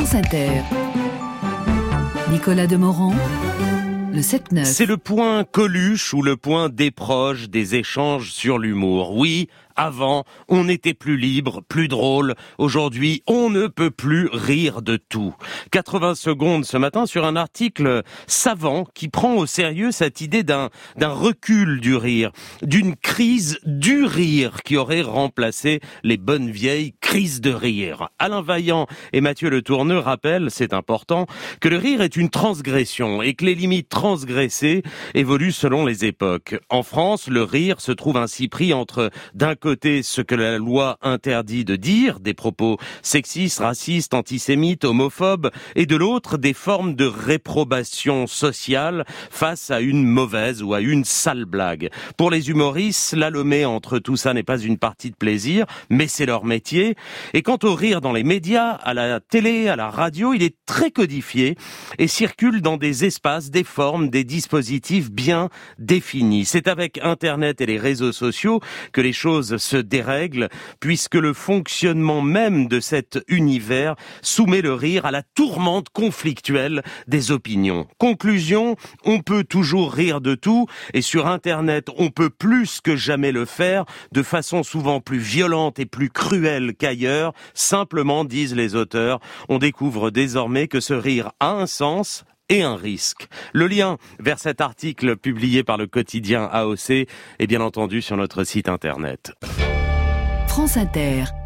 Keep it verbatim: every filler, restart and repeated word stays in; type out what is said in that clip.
France Inter. Nicolas Demorand, le sept neuf. C'est le point Coluche ou le point des proches des échanges sur l'humour. Oui, avant, on était plus libre, plus drôle. Aujourd'hui, on ne peut plus rire de tout. quatre-vingts secondes ce matin sur un article savant qui prend au sérieux cette idée d'un, d'un recul du rire, d'une crise du rire qui aurait remplacé les bonnes vieilles crises de rire. Alain Vaillant et Mathieu Le Tourneux rappellent, c'est important, que le rire est une transgression et que les limites transgressées évoluent selon les époques. En France, le rire se trouve ainsi pris entre, d'un côté, côté ce que la loi interdit de dire, des propos sexistes, racistes, antisémites, homophobes, et de l'autre des formes de réprobation sociale face à une mauvaise ou à une sale blague. Pour les humoristes, slalomer entre tout ça n'est pas une partie de plaisir, mais c'est leur métier. Et quant au rire dans les médias, à la télé, à la radio, il est très codifié et circule dans des espaces, des formes, des dispositifs bien définis. C'est avec Internet et les réseaux sociaux que les choses se dérègle, puisque le fonctionnement même de cet univers soumet le rire à la tourmente conflictuelle des opinions. Conclusion, on peut toujours rire de tout, et sur Internet, on peut plus que jamais le faire, de façon souvent plus violente et plus cruelle qu'ailleurs. Simplement, disent les auteurs, on découvre désormais que ce rire a un sens et un risque. Le lien vers cet article publié par le quotidien A O C est bien entendu sur notre site internet. France Inter.